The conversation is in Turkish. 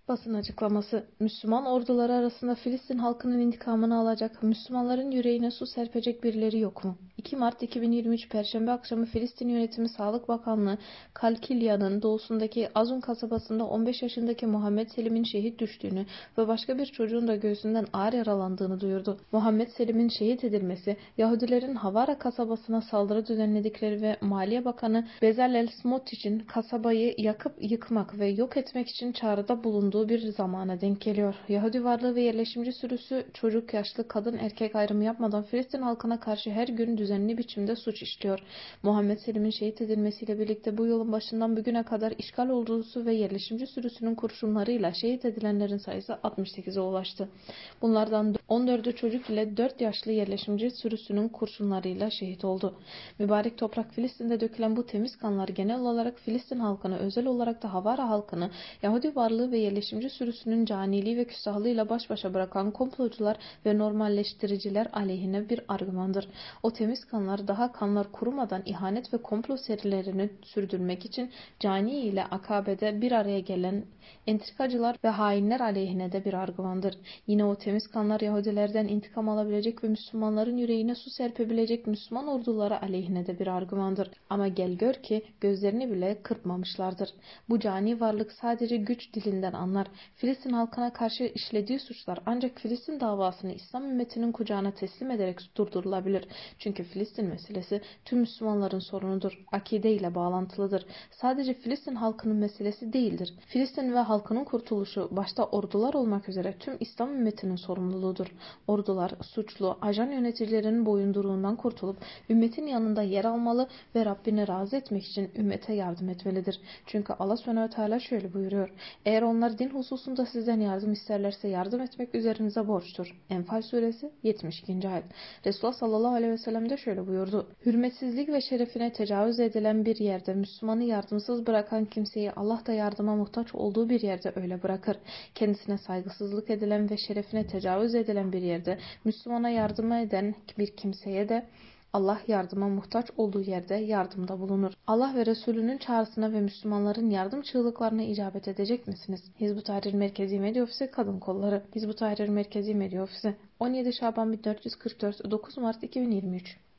Basın açıklaması: Müslüman orduları arasında Filistin halkının intikamını alacak, Müslümanların yüreğine su serpecek birileri yok mu? 2 Mart 2023 Perşembe akşamı Filistin Yönetimi Sağlık Bakanlığı, Kalkilya'nın doğusundaki Azun kasabasında 15 yaşındaki Muhammed Selim'in şehit düştüğünü ve başka bir çocuğun da göğsünden ağır yaralandığını duyurdu. Muhammed Selim'in şehit edilmesi, Yahudilerin Havara kasabasına saldırı düzenledikleri ve Maliye Bakanı Bezalel Smotrich'in kasabayı yakıp yıkmak ve yok etmek için çağrıda bulunduğu bir zamana denk geliyor. Yahudi varlığı ve yerleşimci sürüsü çocuk, yaşlı, kadın, erkek ayrımı yapmadan Filistin halkına karşı her gün düzenli biçimde suç işliyor. Muhammed Selim'in şehit edilmesiyle birlikte bu yılın başından bugüne kadar işgal ordusu ve yerleşimci sürüsünün kurşunlarıyla şehit edilenlerin sayısı 68'e ulaştı. Bunlardan 14'ü çocuk ile 4 yaşlı yerleşimci sürüsünün kurşunlarıyla şehit oldu. Mübarek toprak Filistin'de dökülen bu temiz kanlar genel olarak Filistin halkını, özel olarak da Havara halkını, Yahudi varlığı ve yerleşimci sürüsünün caniliği ve küstahlığıyla baş başa bırakan komplocular ve normalleştiriciler aleyhine bir argümandır. O temiz kanlar daha kanlar kurumadan ihanet ve komplo serilerini sürdürmek için cani ile akabede bir araya gelen entrikacılar ve hainler aleyhine de bir argümandır. Yine o temiz kanlar Yahudilerden intikam alabilecek ve Müslümanların yüreğine su serpebilecek Müslüman orduları aleyhine de bir argümandır. Ama gel gör ki gözlerini bile kırpmamışlardır. Bu cani varlık sadece güç dilinden anlar. Filistin halkına karşı işlediği suçlar ancak Filistin davasını İslam ümmetinin kucağına teslim ederek durdurulabilir. Çünkü Filistin meselesi tüm Müslümanların sorunudur. Akide ile bağlantılıdır. Sadece Filistin halkının meselesi değildir. Filistin ve halkının kurtuluşu başta ordular olmak üzere tüm İslam ümmetinin sorumluluğudur. Ordular suçlu, ajan yöneticilerinin boyunduruğundan kurtulup ümmetin yanında yer almalı ve Rabbini razı etmek için ümmete yardım etmelidir. Çünkü Allah Subhanahu ve Teala şöyle buyuruyor: eğer onlar din hususunda sizden yardım isterlerse yardım etmek üzerinize borçtur. Enfal suresi 72. ayet. Resulullah sallallahu aleyhi ve sellem de şöyle buyurdu: hürmetsizlik ve şerefine tecavüz edilen bir yerde Müslümanı yardımsız bırakan kimseyi Allah da yardıma muhtaç olduğu bir yerde öyle bırakır. Kendisine saygısızlık edilen ve şerefine tecavüz edilen bir yerde Müslümana yardım eden bir kimseye de Allah yardıma muhtaç olduğu yerde yardımda bulunur. Allah ve Resulünün çağrısına ve Müslümanların yardım çığlıklarına icabet edecek misiniz? Hizb-ut Tahrir Merkezi Medya Ofisi Kadın Kolları. Hizb-ut Tahrir Merkezi Medya Ofisi 17 Şaban 1444 9 Mart 2023